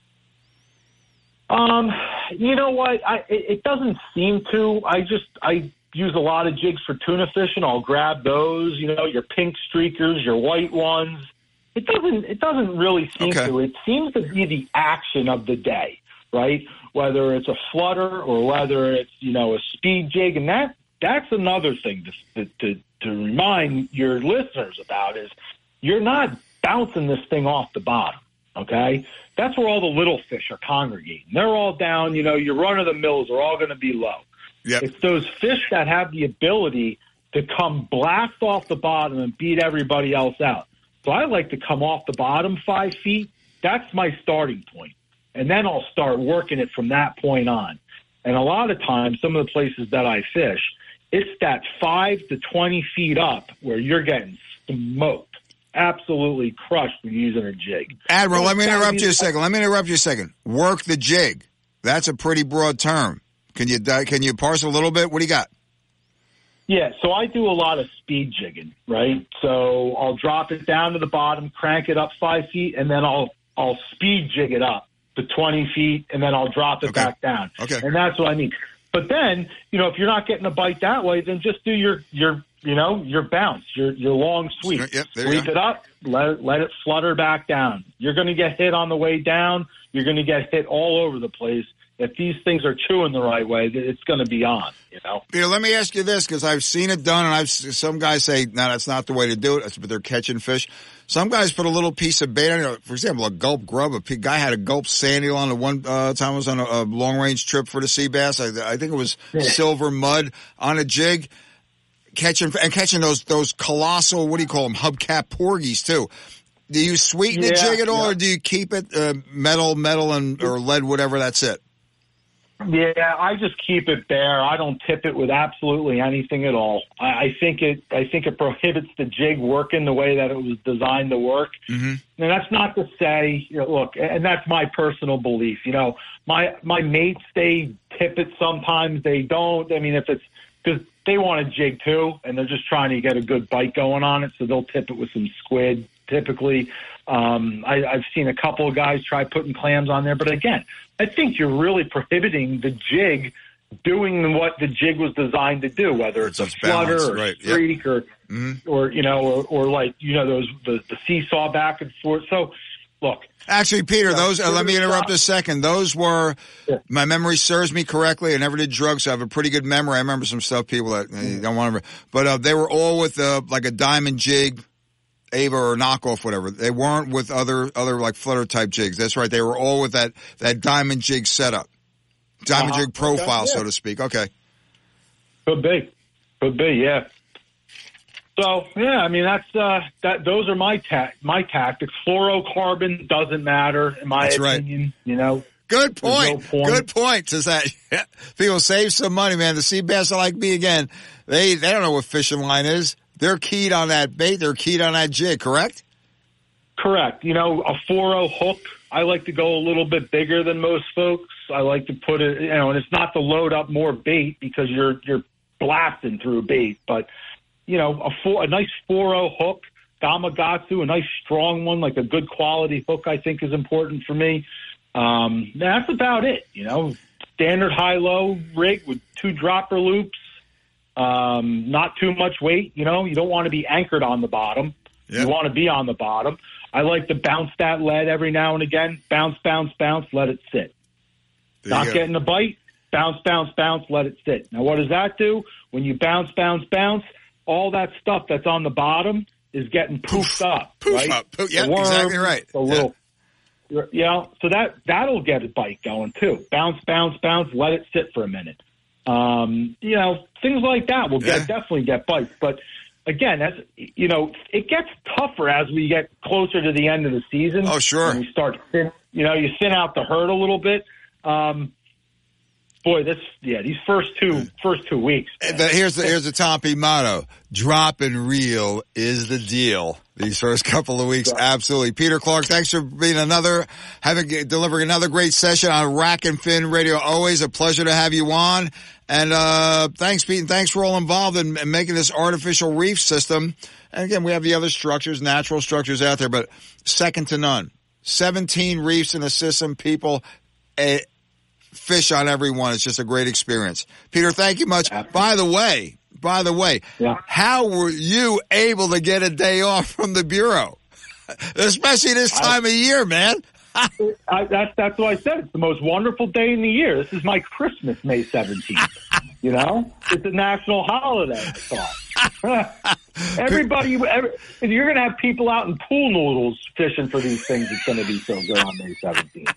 You know what? It doesn't seem to. I use a lot of jigs for tuna fishing. I'll grab those, your pink streakers, your white ones. It doesn't really seem to. It seems to be the action of the day, right? Whether it's a flutter or whether it's, a speed jig. And that's another thing to remind your listeners about is you're not bouncing this thing off the bottom, okay? That's where all the little fish are congregating. They're all down, your run-of-the-mills are all going to be low. Yep. It's those fish that have the ability to come blast off the bottom and beat everybody else out. So I like to come off the bottom 5 feet. That's my starting point. And then I'll start working it from that point on. And a lot of times, some of the places that I fish, it's that 5 to 20 feet up where you're getting smoked, absolutely crushed when you're using a jig. Admiral, let me interrupt you a second. Work the jig. That's a pretty broad term. Can you parse a little bit? What do you got? Yeah, so I do a lot of speed jigging, right? So I'll drop it down to the bottom, crank it up 5 feet, and then I'll speed jig it up to 20 feet, and then I'll drop it back down. Okay. And that's what I mean. But then, if you're not getting a bite that way, then just do your bounce, your long sweep. Yep, Sweep it up, let it flutter back down. You're going to get hit on the way down. You're going to get hit all over the place. If these things are chewing the right way, it's going to be on, Peter, let me ask you this, because I've seen it done, and some guys say, no, that's not the way to do it, but they're catching fish. Some guys put a little piece of bait on it. For example, a gulp grub. A guy had a gulp sandeel on the one time I was on a long-range trip for the sea bass. I think it was silver mud on a jig. Catching those colossal, what do you call them, hubcap porgies, too. Do you sweeten the jig at all, or do you keep it metal, or lead, whatever, that's it? Yeah, I just keep it bare. I don't tip it with absolutely anything at all. I think it prohibits the jig working the way that it was designed to work. Mm-hmm. And that's not to say, look, and that's my personal belief. My mates, they tip it sometimes, they don't. I mean, if it's because they want a jig too, and they're just trying to get a good bite going on it, so they'll tip it with some squid typically. I've seen a couple of guys try putting clams on there, but again, I think you're really prohibiting the jig doing what the jig was designed to do, whether it's a flutter or a streak or like, those the seesaw back and forth. So, look. Actually, Peter, those let me interrupt a second. Those were, my memory serves me correctly. I never did drugs, so I have a pretty good memory. I remember some stuff people that don't want to, but they were all with like a diamond jig. Ava or knockoff, whatever. They weren't with other like flutter type jigs. That's right. They were all with that diamond jig setup, diamond jig profile, so to speak. Okay. Could be, yeah. So yeah, I mean that's those are my tactics. Fluorocarbon doesn't matter in my opinion. Right. Good point. No Good point. Says that people save some money, man. The sea bass are like me again. They don't know what fishing line is. They're keyed on that bait. They're keyed on that jig, correct? Correct. A 4-0 hook, I like to go a little bit bigger than most folks. I like to put it, and it's not to load up more bait because you're blasting through bait, but, a nice 4-0 hook, Gamakatsu, a nice strong one, like a good quality hook, I think is important for me. That's about it, standard high-low rig with 2 dropper loops. Not too much weight, you don't want to be anchored on the bottom. Yep. You want to be on the bottom. I like to bounce that lead every now and again. Bounce, bounce, bounce, let it sit. Not getting a bite, bounce, bounce, bounce, let it sit. Now, what does that do? When you bounce, bounce, bounce, all that stuff that's on the bottom is getting poofed up. Poof right? Up. Yeah, exactly right. A little, so that'll get a bite going too. Bounce, bounce, bounce, let it sit for a minute. Things like that will definitely get bites. But again, it gets tougher as we get closer to the end of the season. Oh, sure. And we start, you thin out the herd a little bit. These first two weeks. Here's the Tom P motto: drop and reel is the deal. These first couple of weeks, absolutely. Peter Clark, thanks for being delivering another great session on Rack and Fin Radio. Always a pleasure to have you on. And thanks, Pete, and thanks for all involved in making this artificial reef system. And again, we have the other structures, natural structures out there, but second to none. 17 reefs in the system, people. Fish on every one. It's just a great experience. Peter, thank you much. By the way, how were you able to get a day off from the Bureau? Especially this time of year, man. That's what I said. It's the most wonderful day in the year. This is my Christmas, May 17th. It's a national holiday, I thought. Everybody, if you're going to have people out in pool noodles fishing for these things, it's going to be so good on May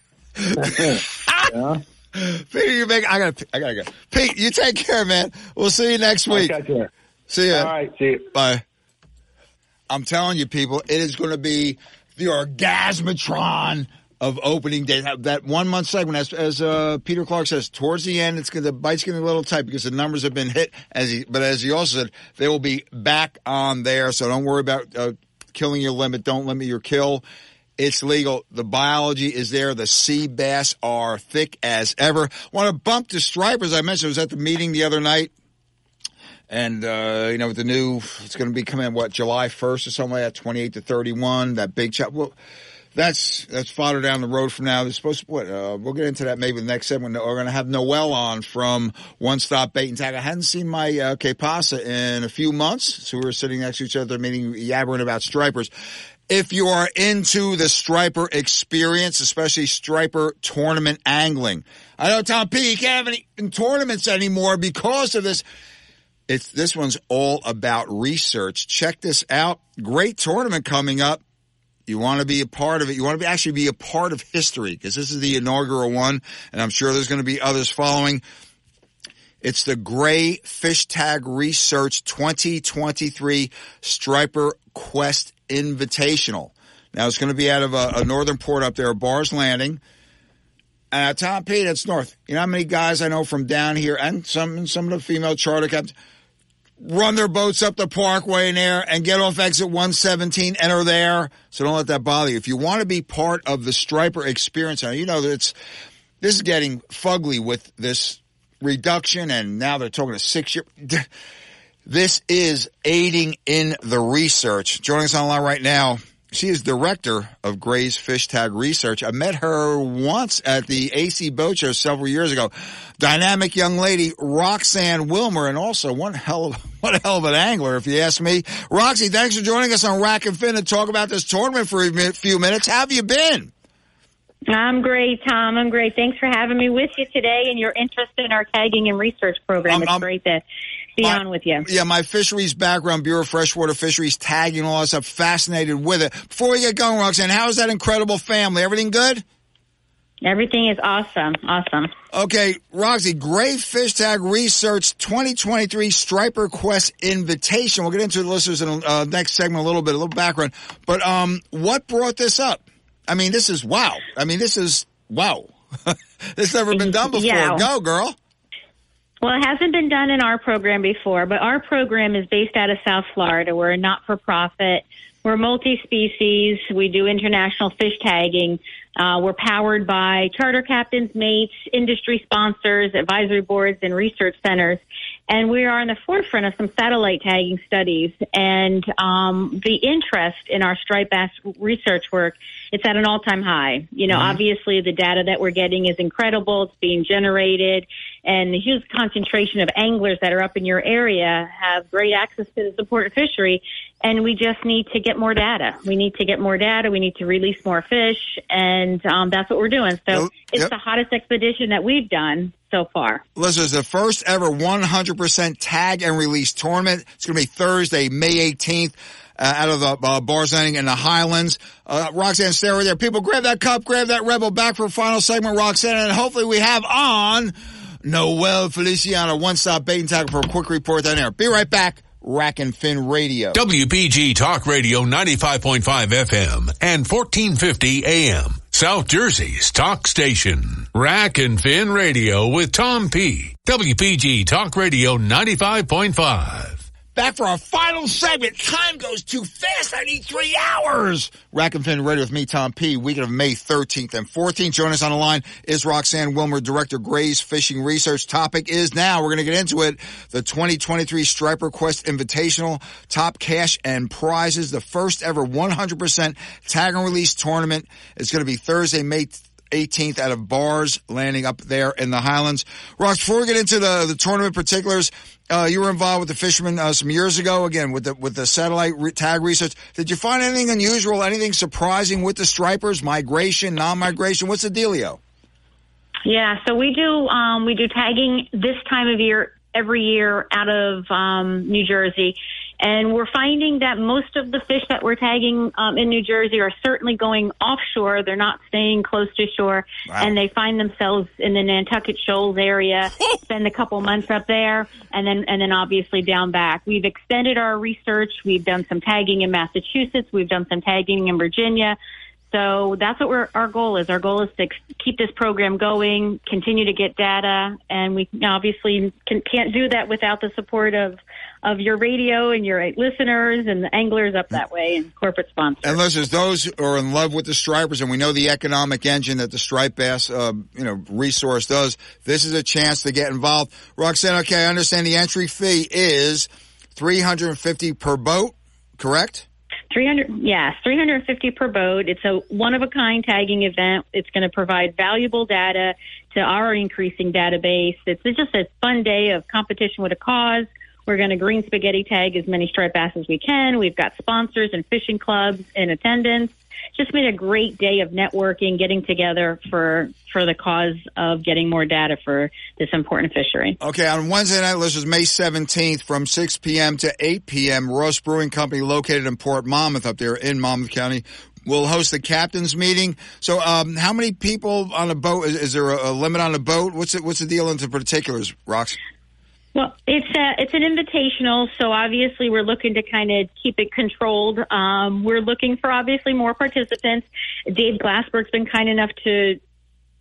17th. Yeah? Peter, I gotta go. Pete, you take care, man. We'll see you next week. Okay, see ya. All right, see you. Bye. I'm telling you, people, it is going to be the orgasmatron of opening day. That 1 month segment, as Peter Clark says, towards the end, the bite's getting a little tight because the numbers have been hit. But as he also said, they will be back on there. So don't worry about killing your limit. Don't limit your kill. It's legal. The biology is there. The sea bass are thick as ever. Want to bump to stripers. I mentioned I was at the meeting the other night. And, with the new, it's going to be coming in, July 1st or something like that, 28 to 31, that big chop. Well, that's farther down the road from now. They're supposed to, we'll get into that maybe the next segment. We're going to have Noel on from One Stop Bait and Tag. I hadn't seen my Que Pasa in a few months. So we were sitting next to each other meeting, yabbering about stripers. If you are into the striper experience, especially striper tournament angling. I know, Tom P., you can't have any tournaments anymore because of this. This one's all about research. Check this out. Great tournament coming up. You want to be a part of it. You want to actually be a part of history because this is the inaugural one, and I'm sure there's going to be others following. It's the Gray Fish Tag Research 2023 Striper Quest Invitational. Now, it's going to be out of a northern port up there, Bars Landing. Tom P, that's north. You know how many guys I know from down here, and some of the female charter captains, run their boats up the parkway in there and get off exit 117 and are there. So don't let that bother you. If you want to be part of the Striper experience, you know that this is getting fugly with this reduction, and now they're talking a 6-year. This is aiding in the research. Joining us online right now, she is director of Gray's Fish Tag Research. I met her once at the AC Boat Show several years ago. Dynamic young lady, Roxanne Wilmer, and also one hell of an angler, if you ask me. Roxy, thanks for joining us on Rack and Fin to talk about this tournament for a few minutes. How have you been? I'm great, Tom. I'm great. Thanks for having me with you today and your interest in our tagging and research program. It's great to be on with you. Yeah, my fisheries background, Bureau of Freshwater Fisheries, tagging, all that stuff, fascinated with it. Before we get going, Roxanne, how's that incredible family? Everything good? Everything is awesome. Awesome. Okay, Roxy, Gray Fish Tag Research 2023 Striper Quest Invitation. We'll get into the listeners in the next segment a little background. But what brought this up? I mean, this is wow. This has never been done before. Yeah. Go, girl. Well, it hasn't been done in our program before, but our program is based out of South Florida. We're a not-for-profit. We're multi-species. We do international fish tagging. We're powered by charter captains, mates, industry sponsors, advisory boards, and research centers. And we are in the forefront of some satellite tagging studies. And the interest in our striped bass research work, it's at an all-time high. You know, obviously the data that we're getting is incredible. It's being generated. And the huge concentration of anglers that are up in your area have great access to this important fishery. And we just need to get more data. We need to get more data. We need to release more fish. And that's what we're doing. So it's the hottest expedition that we've done so far. Listen, it's the first ever 100% tag and release tournament. It's going to be Thursday, May 18th. Out of the Bars Landing in the Highlands. Roxanne, stay over there. People, grab that cup, grab that Rebel. Back for a final segment, Roxanne, and hopefully we have on Noel Feliciano, one-stop bait and tackle for a quick report down there. Be right back. Rack and Fin Radio. WPG Talk Radio 95.5 FM and 1450 AM. South Jersey's talk station. Rack and Fin Radio with Tom P. WPG Talk Radio 95.5. Back for our final segment. Time goes too fast. I need 3 hours. Rack and Fin Radio with me, Tom P. Weekend of May 13th and 14th. Joining us on the line is Roxanne Wilmer, Director, Gray's Fishing Research. Topic is now, we're going to get into it, the 2023 Striper Quest Invitational, top cash and prizes. The first ever 100% tag and release tournament. It's going to be Thursday, May 18th out of Bars Landing up there in the Highlands. Rox, before we get into the tournament particulars, you were involved with the fishermen some years ago, again, with the satellite tag research. Did you find anything unusual, anything surprising with the stripers, migration, non-migration? What's the dealio? Yeah, so we do tagging this time of year every year out of New Jersey. And we're finding that most of the fish that we're tagging in New Jersey are certainly going offshore. They're not staying close to shore. Wow. And they find themselves in the Nantucket Shoals area, spend a couple months up there, and then obviously down back. We've extended our research. We've done some tagging in Massachusetts. We've done some tagging in Virginia. So that's what our goal is. Our goal is to keep this program going, continue to get data, and we obviously can't do that without the support of your radio and your listeners and the anglers up that way and corporate sponsors. And listeners, those who are in love with the stripers, and we know the economic engine that the striped bass resource does, this is a chance to get involved. Roxanne, okay, I understand the entry fee is $350 per boat, correct? $350 per boat. It's a one-of-a-kind tagging event. It's going to provide valuable data to our increasing database. It's just a fun day of competition with a cause. We're going to green spaghetti tag as many striped bass as we can. We've got sponsors and fishing clubs in attendance. Just been a great day of networking, getting together for the cause of getting more data for this important fishery. Okay, on Wednesday night, listeners, May 17th from 6 p.m. to 8 p.m., Ross Brewing Company located in Port Monmouth up there in Monmouth County will host the captain's meeting. So how many people on a boat? Is there a limit on a boat? What's the deal into particulars, Rox? Well, it's an invitational, so obviously we're looking to kind of keep it controlled. We're looking for obviously more participants. Dave Glassberg's been kind enough to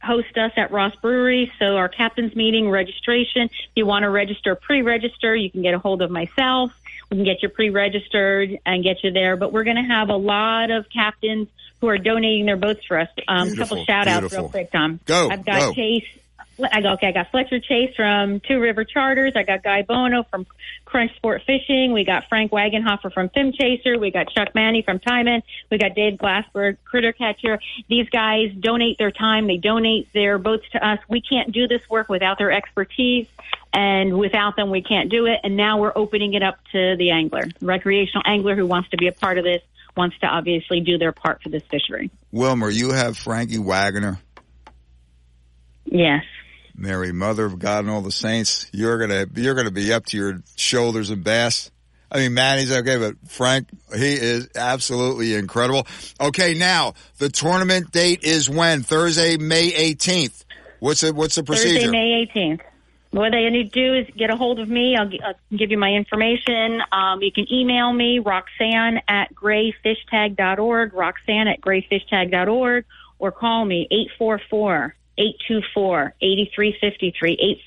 host us at Ross Brewery. So our captain's meeting registration, if you want to register, pre-register, you can get a hold of myself. We can get you pre-registered and get you there. But we're going to have a lot of captains who are donating their boats for us. A couple shout-outs real quick, Tom. I've got Chase. I got Fletcher Chase from Two River Charters. I got Guy Bono from Crunch Sport Fishing. We got Frank Wagenhofer from Fin Chaser. We got Chuck Manny from Tyman. We got Dave Glassberg, Critter Catcher. These guys donate their time. They donate their boats to us. We can't do this work without their expertise, and without them, we can't do it. And now we're opening it up to the angler, recreational angler who wants to be a part of this, wants to obviously do their part for this fishery. Wilmer, you have Frankie Wagner. Yes. Mary, Mother of God and all the saints, you're gonna be up to your shoulders in bass. I mean, Manny's okay, but Frank, he is absolutely incredible. Okay, now the tournament date is when? Thursday, May 18th. What's the procedure? Thursday, May 18th. What they need to do is get a hold of me. I'll give you my information. You can email me, Roxanne at grayfishtag.org, Roxanne at grayfishtag.org, or call me 844-824-8353,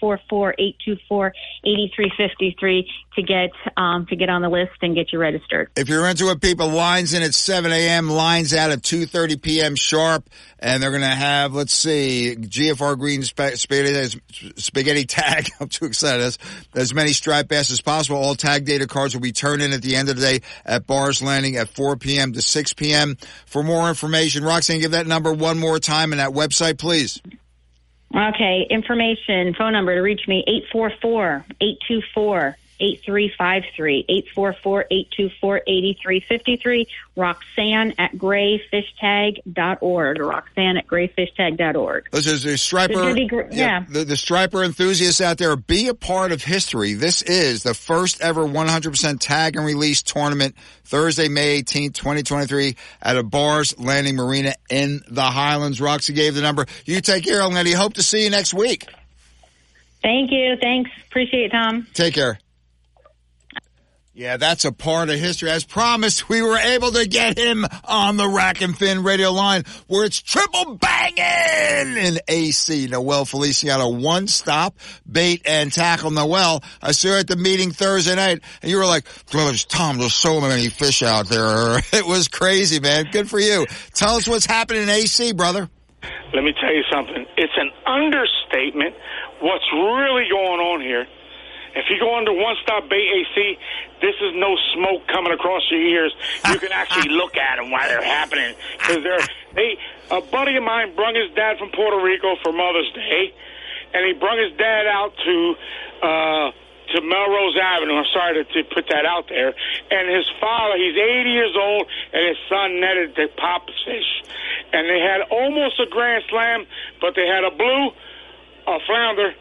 844-824-8353 to get on the list and get you registered. If you're into it, people, lines in at 7 a.m., lines out at 2:30 p.m. sharp, and they're going to have, let's see, GFR Green Spaghetti Tag. I'm too excited. As many striped bass as possible. All tag data cards will be turned in at the end of the day at Bars Landing at 4 p.m. to 6 p.m. For more information, Roxanne, give that number one more time and that website, please. Okay, information, phone number to reach me, 844-824-8353, 844-824-8353, Roxanne at grayfishtag.org, Roxanne at grayfishtag.org. This is the striper, the striper enthusiasts out there, be a part of history. This is the first ever 100% tag and release tournament, Thursday, May 18th, 2023, at a Bars Landing Marina in the Highlands. Roxy gave the number. You take care, Lenny. Hope to see you next week. Thank you. Thanks. Appreciate it, Tom. Take care. Yeah, that's a part of history. As promised, we were able to get him on the Rack and Fin radio line where it's triple banging in AC. Noel Feliciano, one-stop bait and tackle. Noel, I saw you at the meeting Thursday night, and you were like, Tom, there's so many fish out there. It was crazy, man. Good for you. Tell us what's happening in AC, brother. Let me tell you something. It's an understatement what's really going on here. If you go under One Stop Bait AC, this is no smoke coming across your ears. You can actually look at them while they're happening. Because a buddy of mine brung his dad from Puerto Rico for Mother's Day, and he brung his dad out to Melrose Avenue. I'm sorry to put that out there. And his father, he's 80 years old, and his son netted the pop fish. And they had almost a grand slam, but they had a blue, a flounder,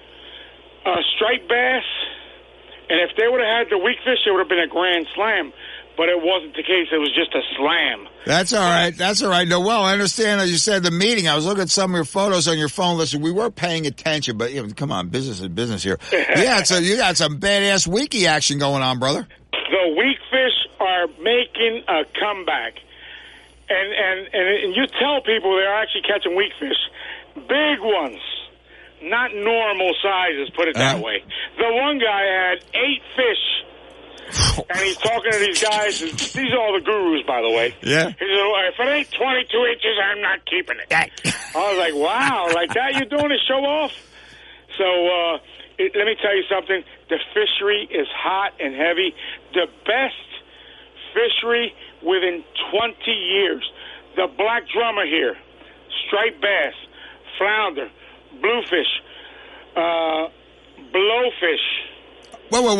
a striped bass, and if they would have had the weak fish, it would have been a grand slam. But it wasn't the case. It was just a slam. That's all right. That's all right. Noel, I understand, as you said, the meeting. I was looking at some of your photos on your phone. Listen, we were paying attention, but come on, business is business here. Yeah, so you got some badass weekie action going on, brother. The weak fish are making a comeback. And you tell people they're actually catching weak fish. Big ones. Not normal sizes, put it that way. The one guy had 8 fish, and he's talking to these guys. These are all the gurus, by the way. Yeah. He said, if it ain't 22 inches, I'm not keeping it. I was like, wow, like that you're doing to show off? So let me tell you something. The fishery is hot and heavy. The best fishery within 20 years. The black drummer here, striped bass, flounder, bluefish, blowfish. Whoa.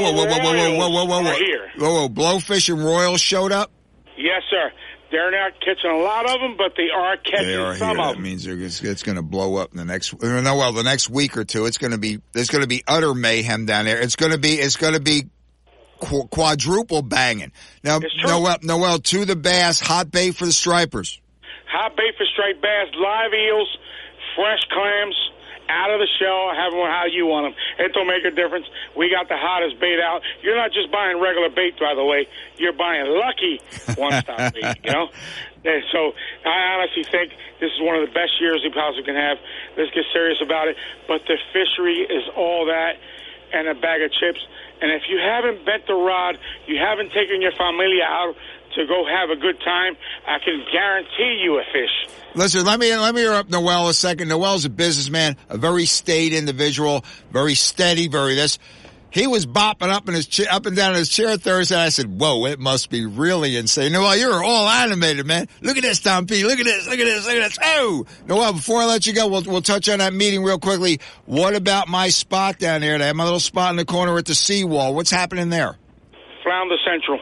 Blowfish and royals showed up? Yes, sir. They're not catching a lot of them, but they are catching some of them. That means it's going to blow up in the next, the next week or two. There's going to be utter mayhem down there. It's going to be quadruple banging. Now, Noel, to the bass, hot bait for the stripers. Hot bait for striped bass, live eels, fresh clams, out of the shell, have them how you want them. It don't make a difference. We got the hottest bait out. You're not just buying regular bait, by the way. You're buying Lucky one-stop bait, you know? And so I honestly think this is one of the best years we possibly can have. Let's get serious about it. But the fishery is all that and a bag of chips. And if you haven't bent the rod, you haven't taken your familia out to go have a good time, I can guarantee you a fish. Listen, let me interrupt Noel a second. Noel's a businessman, a very staid individual, very steady, very this. He was bopping up and down in his chair Thursday. I said, whoa, it must be really insane. Noel, you're all animated, man. Look at this, Tom P. Look at this, look at this, look at this. Oh! Noel, before I let you go, we'll touch on that meeting real quickly. What about my spot down there? I have my little spot in the corner at the seawall. What's happening there? Flounder Central.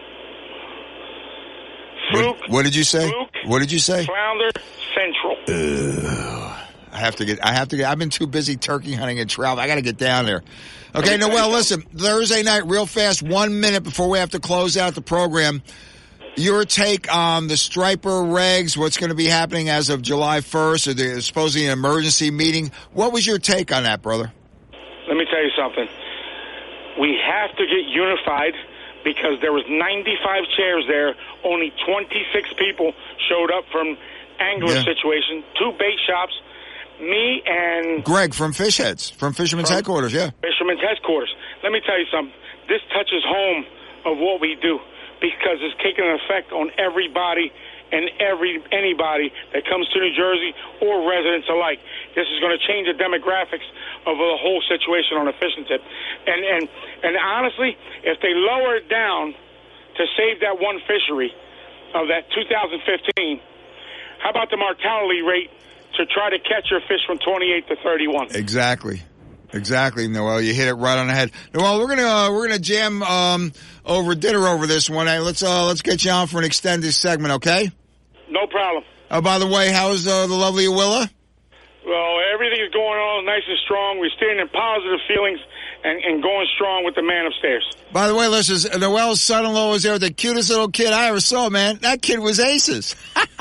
Fluke. What did you say? Fluke, what did you say? Flounder Central. I have to get, I've been too busy turkey hunting and travel. I got to get down there. Okay, Noel, listen, Thursday night, real fast, 1 minute before we have to close out the program. Your take on the striper regs, what's going to be happening as of July 1st, or there's supposedly an emergency meeting. What was your take on that, brother? Let me tell you something. We have to get unified because there was 95 chairs there. Only 26 people showed up from angler situation, 2 bait shops. Me and Greg from Fish Heads, from Fisherman's Headquarters, yeah. Fisherman's Headquarters. Let me tell you something. This touches home of what we do because it's taking an effect on everybody and anybody that comes to New Jersey or residents alike. This is going to change the demographics of the whole situation on a fishing tip. And honestly, if they lower it down to save that one fishery of that 2015, how about the mortality rate to try to catch your fish from 28 to 31? Exactly, Noel. You hit it right on the head. Noel, we're gonna jam over dinner over this one. Hey, let's get you on for an extended segment, okay? No problem. By the way, how's the lovely Willa? Well, everything is going on nice and strong. We're staying in positive feelings and going strong with the man upstairs. By the way, listen, Noel's son-in-law was there, the cutest little kid I ever saw, man. That kid was aces.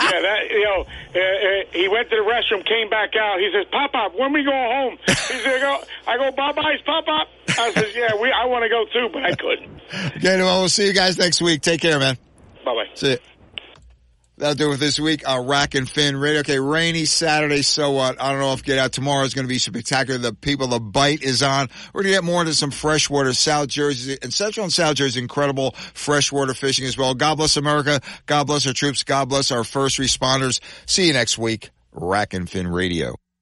He went to the restroom, came back out. He says, Pop-Pop, when we going home? He said, I go, bye-bye, Pop-Pop. I said, yeah, I want to go too, but I couldn't. Okay, Noel, we'll see you guys next week. Take care, man. Bye-bye. See you. That'll do it this week on Rack and Fin Radio. Okay, rainy Saturday, so what? I don't know if Get Out tomorrow is going to be spectacular. The bite is on. We're going to get more into some freshwater South Jersey and Central and South Jersey, incredible freshwater fishing as well. God bless America. God bless our troops. God bless our first responders. See you next week. Rack and Fin Radio.